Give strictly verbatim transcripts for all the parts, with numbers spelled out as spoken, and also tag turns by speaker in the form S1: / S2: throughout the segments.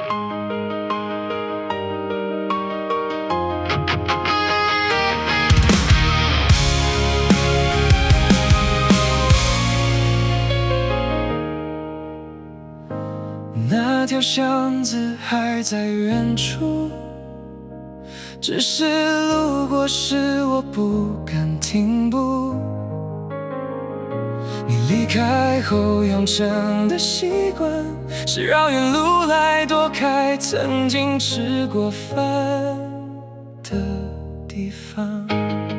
S1: 那条巷子还在远处，只是路过时我不敢停步。你离开后养成的习惯，是绕远路来躲开曾经吃过饭的地方。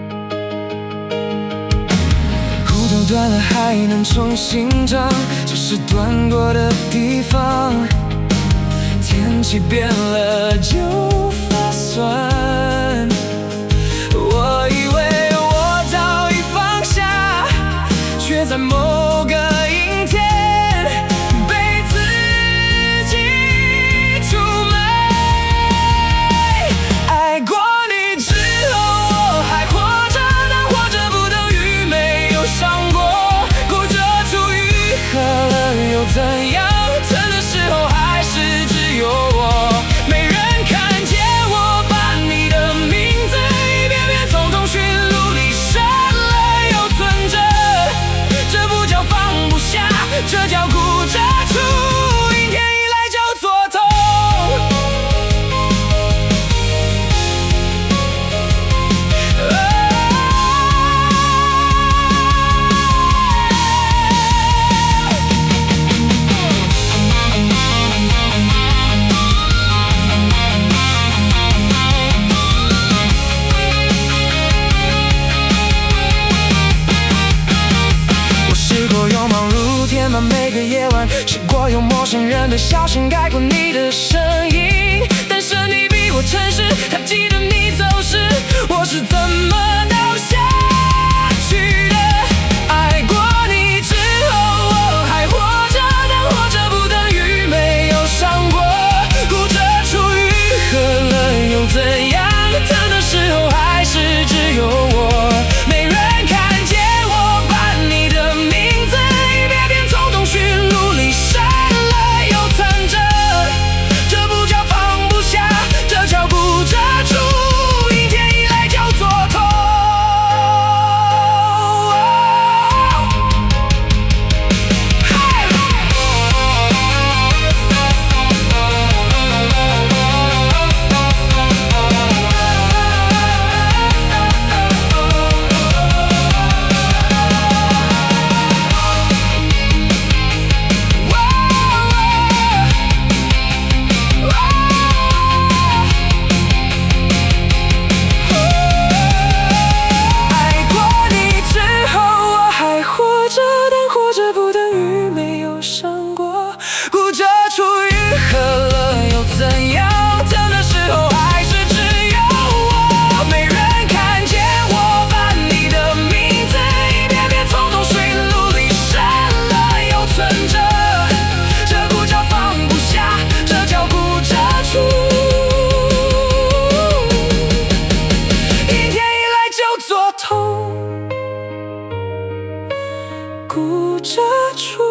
S1: 骨头断了还能重新长，只是断过的地方，天气变了就发酸。我以为我早已放下，却在某个阴天被自己出卖。爱过你之后我还活着，但活着不等于没有伤过。骨折出愈合了又怎样？疼的时候还是只有我，没人看见我把你的名字一遍遍从通讯录里删了又存着。这不叫放不下，这叫骨折出一天以来叫做痛。我试过用忙碌填满每个夜晚，试过用陌生人的笑声盖过你的声音，但是你比我诚实，还记得你走时我是怎么倒下去的。爱过你之后我还活着，但活着不等于没有伤过。骨折出愈合了又怎样？疼的时候还是只有我，没人看见我把你的名字一遍遍从通讯录里删了又存着。这不叫放不下，这叫骨折出一天以来叫做痛。爱过你之后我还活着，但活着不等于没有伤过。骨折出愈合了又怎样？疼的时候还是只有我，没人看见我把你的名字一遍遍从通讯录里删了又存着。这不叫放不下，这叫骨折出一天以来就做痛。骨折出